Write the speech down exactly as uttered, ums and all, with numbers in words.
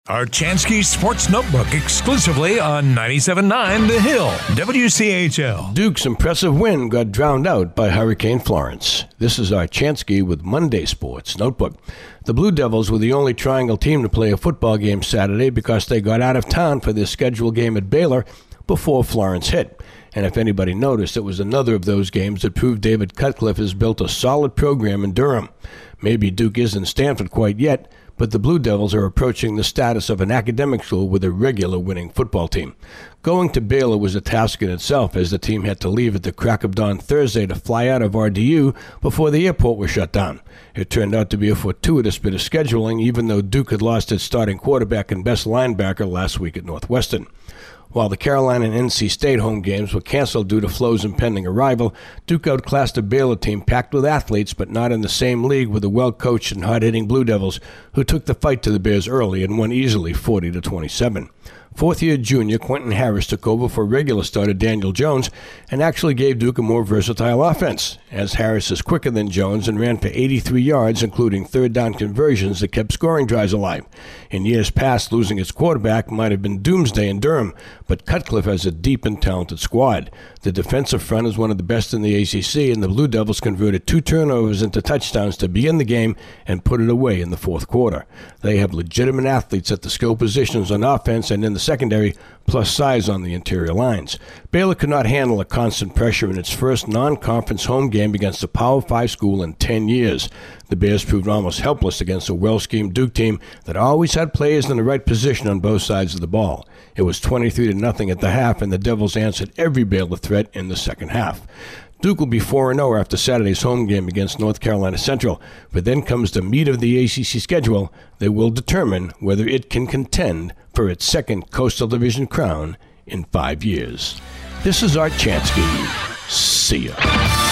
Archansky Sports Notebook exclusively on ninety-seven point nine The Hill, W C H L. Duke's impressive win got drowned out by Hurricane Florence. This is Archansky with Monday Sports Notebook. The Blue Devils were the only Triangle team to play a football game Saturday because they got out of town for their scheduled game at Baylor before Florence hit. And if anybody noticed, it was another of those games that proved David Cutcliffe has built a solid program in Durham. Maybe Duke isn't Stanford quite yet, but the Blue Devils are approaching the status of an academic school with a regular winning football team. Going to Baylor was a task in itself, as the team had to leave at the crack of dawn Thursday to fly out of R D U before the airport was shut down. It turned out to be a fortuitous bit of scheduling, even though Duke had lost its starting quarterback and best linebacker last week at Northwestern. While the Carolina and N C State home games were canceled due to Flo's impending arrival, Duke outclassed a Baylor team packed with athletes, but not in the same league with the well-coached and hard-hitting Blue Devils, who took the fight to the Bears early and won easily forty to twenty-seven. Fourth-year junior Quentin Harris took over for regular starter Daniel Jones and actually gave Duke a more versatile offense, as Harris is quicker than Jones and ran for eighty-three yards, including third-down conversions that kept scoring drives alive. In years past, losing its quarterback might have been doomsday in Durham, but Cutcliffe has a deep and talented squad. The defensive front is one of the best in the A C C, and the Blue Devils converted two turnovers into touchdowns to begin the game and put it away in the fourth quarter. They have legitimate athletes at the skill positions on offense and in the secondary, plus size on the interior lines. Baylor could not handle a constant pressure in its first non-conference home game against a Power five school in ten years. The Bears proved almost helpless against a well-schemed Duke team that always had players in the right position on both sides of the ball. It was twenty-three to nothing at the half, and the Devils answered every Baylor threat in the second half. Duke will be four and oh after Saturday's home game against North Carolina Central, but then comes the meat of the A C C schedule that will determine whether it can contend for its second Coastal Division crown in five years. This is Art Chansky. See ya.